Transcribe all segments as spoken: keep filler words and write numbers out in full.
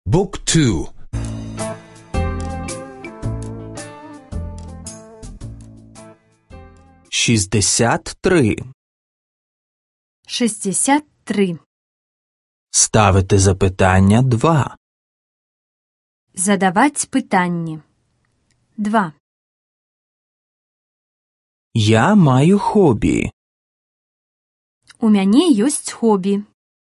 Book two. шістдесят три. шістдесят три. Ставити запитання два. Задавать питання. два. Я маю хобі. У мяне ёсць хобі.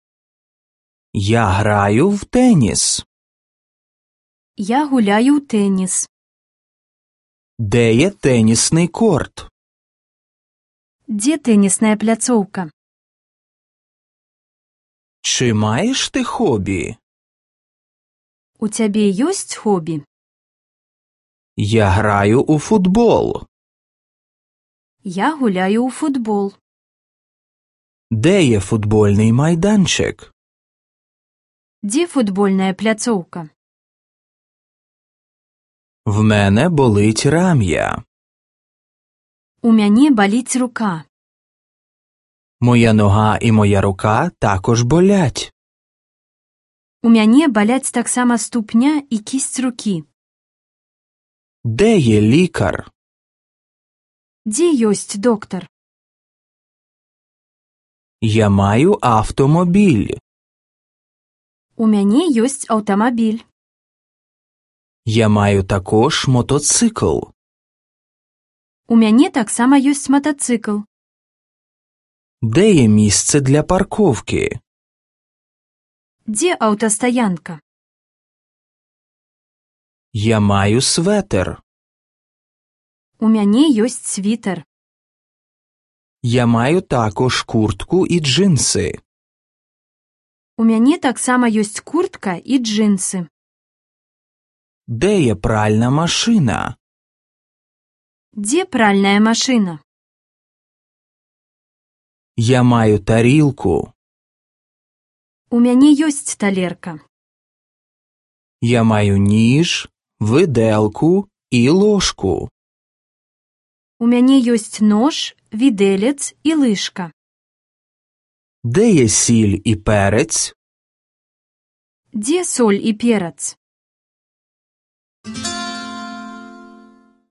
Я граю в теніс. Я гуляю ў тэніс. Де є тенісний корт? Дзе тэнісная пляцоўка? Чи маєш ти хобі? У цябе ёсць хобі? Я граю у футбол. Я гуляю ў футбол. Де є футбольний майданчик? Дзе футбольная пляцоўка? В мене болить рам'я. У мяне баліць рука. Моя нога і моя рука також болять. У мяне баляць таксама ступня і кісць рукі. Де є лікар? Дзе ёсць доктар? Я маю автомобіль. У мяне ёсць аўтамабіль. Я маю також мотоцикл. У мяне таксама ёсць матацыкл. Де є місце для парковки? Дзе аўтастаянка? Я маю светер. У мяне ёсць світер. Я маю також куртку і джинси. У мяне таксама ёсць куртка і джинсы. Де є пральна машина? Дзе пральная машына? Я маю тарілку. У мяне ёсць талерка. Я маю ніж, виделку і ложку. У мяне ёсць нож, віделец і лыжка. Де є сіль і перець? Дзе соль і перац?